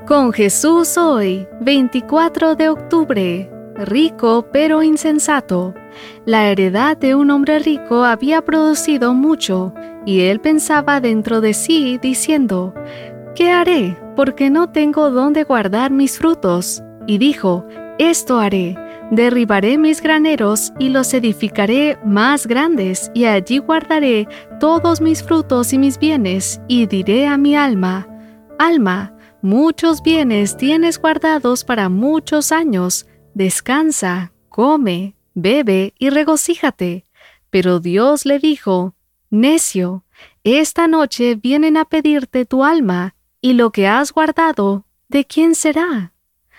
Con Jesús hoy, 24 de octubre. Rico pero insensato. La heredad de un hombre rico había producido mucho, y él pensaba dentro de sí, diciendo: ¿Qué haré? Porque no tengo dónde guardar mis frutos. Y dijo: Esto haré: derribaré mis graneros y los edificaré más grandes, y allí guardaré todos mis frutos y mis bienes, y diré a mi alma: Alma, muchos bienes tienes guardados para muchos años. Descansa, come, bebe y regocíjate. Pero Dios le dijo: Necio, esta noche vienen a pedirte tu alma, y lo que has guardado, ¿de quién será?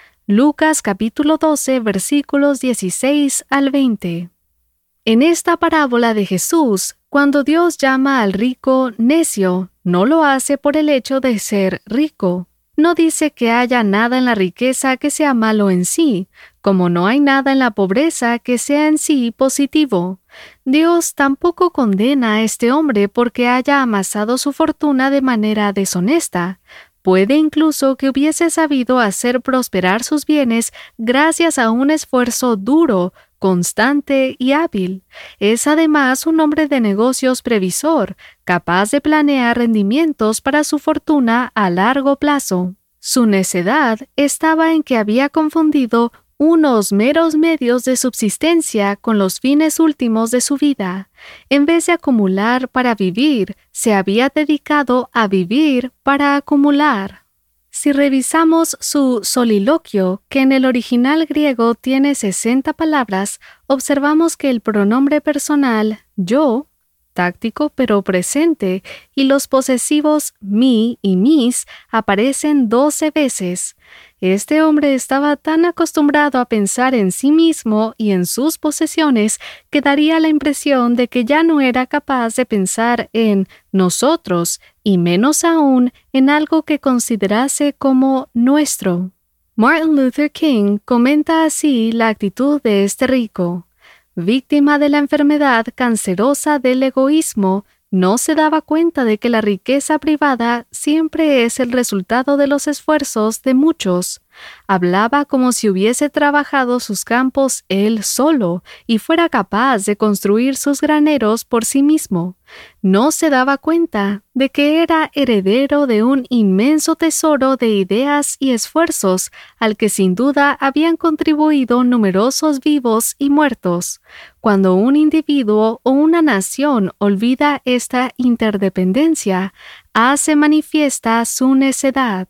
Lucas capítulo 12, versículos 16 al 20. En esta parábola de Jesús, cuando Dios llama al rico necio, no lo hace por el hecho de ser rico. No dice que haya nada en la riqueza que sea malo en sí, como no hay nada en la pobreza que sea en sí positivo. Dios tampoco condena a este hombre porque haya amasado su fortuna de manera deshonesta. Puede incluso que hubiese sabido hacer prosperar sus bienes gracias a un esfuerzo duro, constante y hábil. Es además un hombre de negocios previsor, capaz de planear rendimientos para su fortuna a largo plazo. Su necedad estaba en que había confundido unos meros medios de subsistencia con los fines últimos de su vida. En vez de acumular para vivir, se había dedicado a vivir para acumular. Si revisamos su soliloquio, que en el original griego tiene 60 palabras, observamos que el pronombre personal yo, táctico pero presente, y los posesivos mi y mis aparecen 12 veces. Este hombre estaba tan acostumbrado a pensar en sí mismo y en sus posesiones que daría la impresión de que ya no era capaz de pensar en nosotros y menos aún en algo que considerase como nuestro. Martin Luther King comenta así la actitud de este rico. Víctima de la enfermedad cancerosa del egoísmo, no se daba cuenta de que la riqueza privada siempre es el resultado de los esfuerzos de muchos. Hablaba como si hubiese trabajado sus campos él solo y fuera capaz de construir sus graneros por sí mismo. No se daba cuenta de que era heredero de un inmenso tesoro de ideas y esfuerzos al que sin duda habían contribuido numerosos vivos y muertos. Cuando un individuo o una nación olvida esta interdependencia, hace manifiesta su necedad.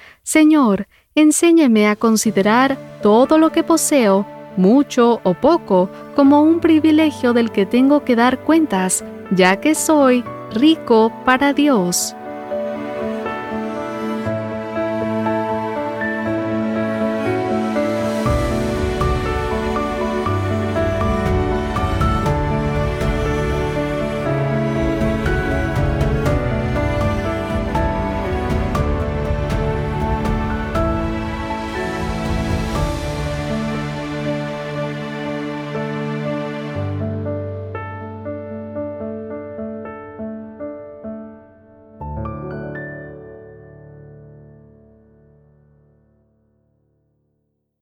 Señor, enséñeme a considerar todo lo que poseo, mucho o poco, como un privilegio del que tengo que dar cuentas, ya que soy rico para Dios.